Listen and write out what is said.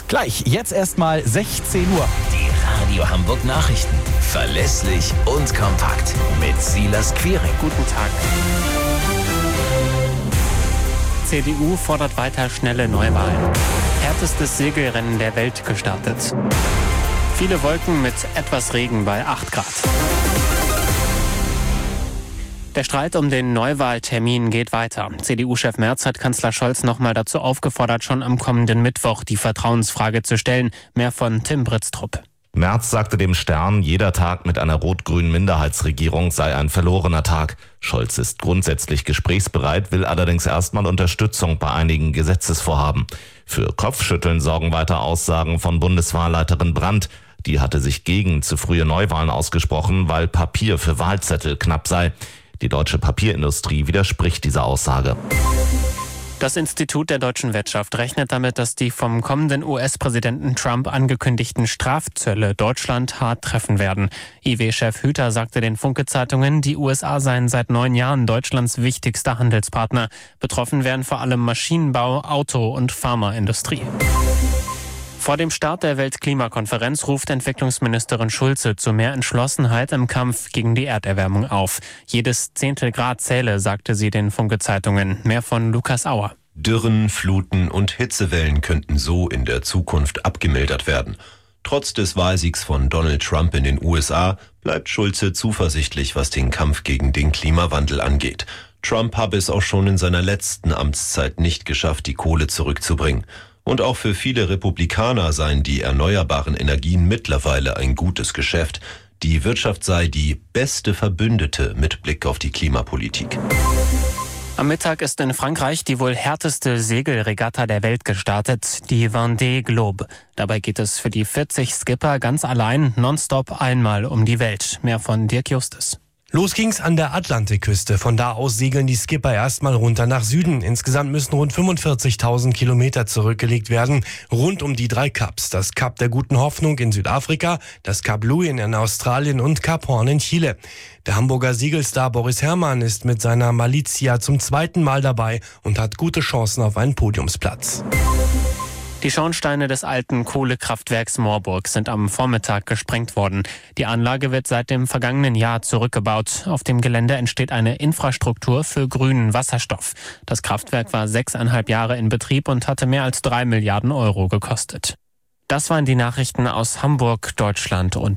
Gleich, jetzt erstmal 16 Uhr. Die Radio Hamburg Nachrichten. Verlässlich und kompakt. Mit Silas Quiring. Guten Tag. CDU fordert weiter schnelle Neuwahlen. Härtestes Segelrennen der Welt gestartet. Viele Wolken mit etwas Regen bei 8 Grad. Der Streit um den Neuwahltermin geht weiter. CDU-Chef Merz hat Kanzler Scholz nochmal dazu aufgefordert, schon am kommenden Mittwoch die Vertrauensfrage zu stellen. Mehr von Tim Britztrup. Merz sagte dem Stern, jeder Tag mit einer rot-grünen Minderheitsregierung sei ein verlorener Tag. Scholz ist grundsätzlich gesprächsbereit, will allerdings erstmal Unterstützung bei einigen Gesetzesvorhaben. Für Kopfschütteln sorgen weiter Aussagen von Bundeswahlleiterin Brandt. Die hatte sich gegen zu frühe Neuwahlen ausgesprochen, weil Papier für Wahlzettel knapp sei. Die deutsche Papierindustrie widerspricht dieser Aussage. Das Institut der deutschen Wirtschaft rechnet damit, dass die vom kommenden US-Präsidenten Trump angekündigten Strafzölle Deutschland hart treffen werden. IW-Chef Hüter sagte den Funke-Zeitungen, die USA seien seit 9 Jahren Deutschlands wichtigster Handelspartner. Betroffen wären vor allem Maschinenbau, Auto- und Pharmaindustrie. Vor dem Start der Weltklimakonferenz ruft Entwicklungsministerin Schulze zu mehr Entschlossenheit im Kampf gegen die Erderwärmung auf. Jedes Zehntel Grad zähle, sagte sie den Funke-Zeitungen. Mehr von Lukas Auer. Dürren, Fluten und Hitzewellen könnten so in der Zukunft abgemildert werden. Trotz des Wahlsiegs von Donald Trump in den USA bleibt Schulze zuversichtlich, was den Kampf gegen den Klimawandel angeht. Trump habe es auch schon in seiner letzten Amtszeit nicht geschafft, die Kohle zurückzubringen. Und auch für viele Republikaner seien die erneuerbaren Energien mittlerweile ein gutes Geschäft. Die Wirtschaft sei die beste Verbündete mit Blick auf die Klimapolitik. Am Mittag ist in Frankreich die wohl härteste Segelregatta der Welt gestartet, die Vendée Globe. Dabei geht es für die 40 Skipper ganz allein nonstop einmal um die Welt. Mehr von Dirk Justus. Los ging's an der Atlantikküste. Von da aus segeln die Skipper erstmal runter nach Süden. Insgesamt müssen rund 45.000 Kilometer zurückgelegt werden, rund um die 3 Kaps. Das Kap der Guten Hoffnung in Südafrika, das Kap Lewin in Australien und Kap Horn in Chile. Der Hamburger Segelstar Boris Herrmann ist mit seiner Malizia zum 2. Mal dabei und hat gute Chancen auf einen Podiumsplatz. Die Schornsteine des alten Kohlekraftwerks Moorburg sind am Vormittag gesprengt worden. Die Anlage wird seit dem vergangenen Jahr zurückgebaut. Auf dem Gelände entsteht eine Infrastruktur für grünen Wasserstoff. Das Kraftwerk war 6,5 Jahre in Betrieb und hatte mehr als 3 Milliarden Euro gekostet. Das waren die Nachrichten aus Hamburg, Deutschland und